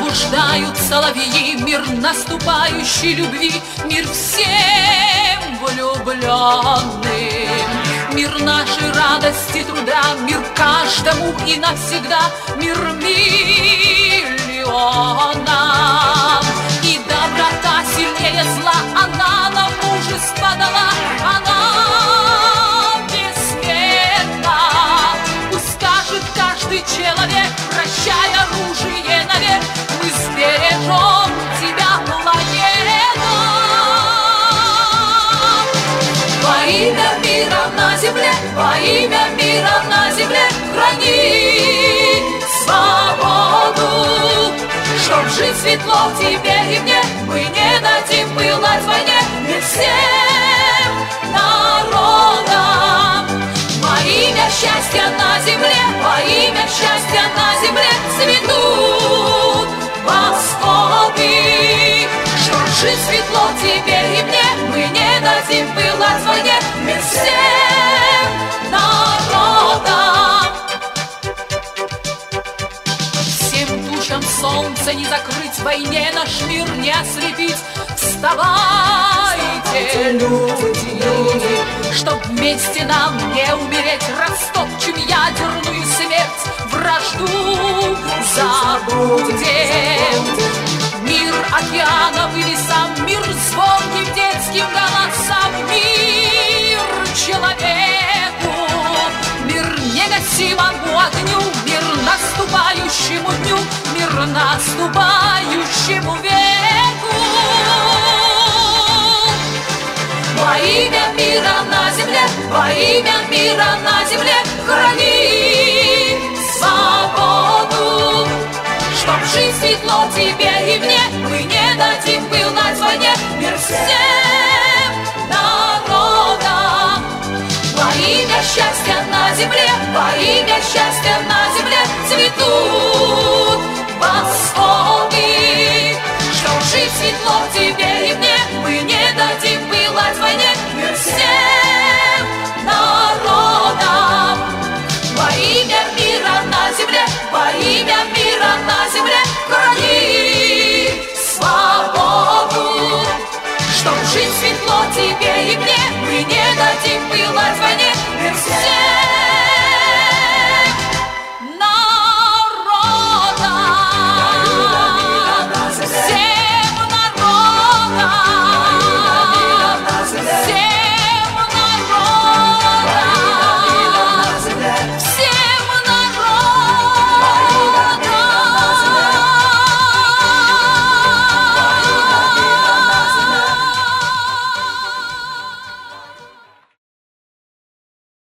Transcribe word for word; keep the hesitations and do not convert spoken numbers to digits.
Пробуждают соловьи мир наступающей любви, мир всем влюбленным. Мир нашей радости, труда, мир каждому и навсегда, мир миллионам. И доброта сильнее зла, она нам мужество дала, она бессмертна. Пусть скажет каждый человек, прощай оружие навек, мы сбережем тебя, планета. Во имя мира на земле, во имя мира на земле, храни свободу. Чтоб жить светло тебе и мне, мы не дадим пылать в войне мир всем народам. Во имя счастья на земле, во имя счастья на земле цветут восходы. Чтоб жить светло тебе и мне, мы не дадим пылать в войне мир всем народам. Всем тучам солнца не закрыть, войне наш мир не ослепить. Вставайте, люди, чтоб вместе нам не умереть, растопчем ядерную смерть, вражду забудем. Мир океанам и лесам, мир звонким детским голосам, мир человеку, мир негасимому огню, мир наступающему дню, мир наступающему веку. Во имя мира на земле, во имя мира на земле, храни свободу. Чтоб жить светло тебе и мне, мы не дадим пылать в войне мир всем народам. Во имя счастья на земле, во имя счастья на земле цветут восходы. Чтоб жить светло тебе и мне, мы не дадим пылать в войне мир всем народам. Во имя мира на земле, во имя мира на земле, храни свободу. Чтоб жить светло тебе и мне, мы не дадим пылать в войне мир всем.